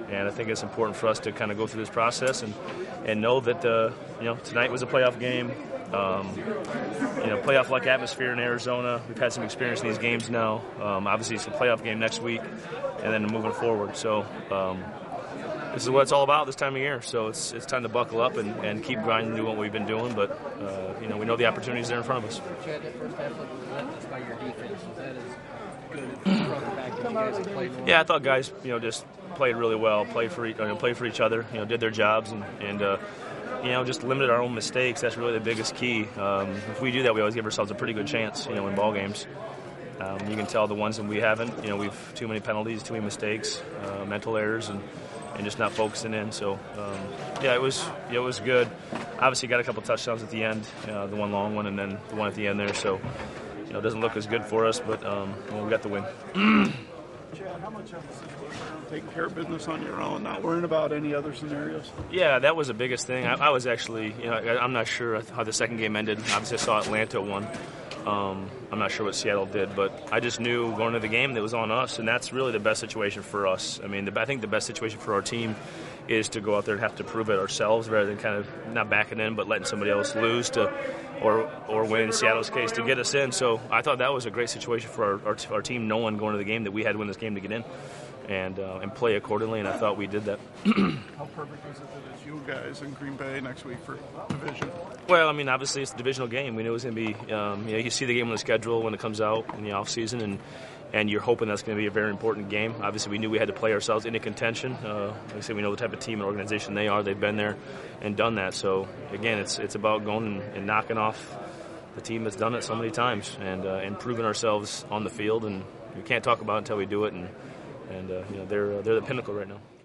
And I think it's important for us to kind of go through this process and know that tonight was a playoff game. Playoff-like atmosphere in Arizona. We've had some experience in these games now. Obviously, it's a playoff game next week, and then moving forward. So this is what it's all about this time of year. So it's time to buckle up and keep grinding and do what we've been doing. But we know the opportunities there in front of us. Chad, that first half was relentless by your defense. Was that as good as you brought the back that you guys played well? Yeah, I thought guys, just played really well, played for each other, did their jobs, and just limited our own mistakes. That's really the biggest key. If we do that, we always give ourselves a pretty good chance, in ball games. You can tell the ones that we haven't, we've too many penalties, too many mistakes, mental errors, and just not focusing in. So, it was good. Obviously, got a couple touchdowns at the end, the one long one and then the one at the end there. So, it doesn't look as good for us, but we got the win. Chad, how much of this is taking care of business on your own, not worrying about any other scenarios? Yeah, that was the biggest thing. I was actually, I'm not sure how the second game ended. Obviously, I saw Atlanta won. I'm not sure what Seattle did, but I just knew going into the game that it was on us, and that's really the best situation for us. I mean, I think the best situation for our team is to go out there and have to prove it ourselves rather than kind of not backing in but letting somebody else lose or win, in Seattle's case, to get us in. So I thought that was a great situation for our team, knowing going to the game that we had to win this game to get in and play accordingly, and I thought we did that. How perfect is it that it's you guys in Green Bay next week for division? Well, I mean, obviously it's a divisional game. We knew it was going to be, you see the game on the schedule when it comes out in the offseason, and you're hoping that's going to be a very important game. Obviously, we knew we had to play ourselves into contention. Like I said, we know the type of team and organization they are. They've been there and done that. So, again, it's about going and knocking off the team that's done it so many times and proving ourselves on the field. And we can't talk about it until we do it. And they're the pinnacle right now.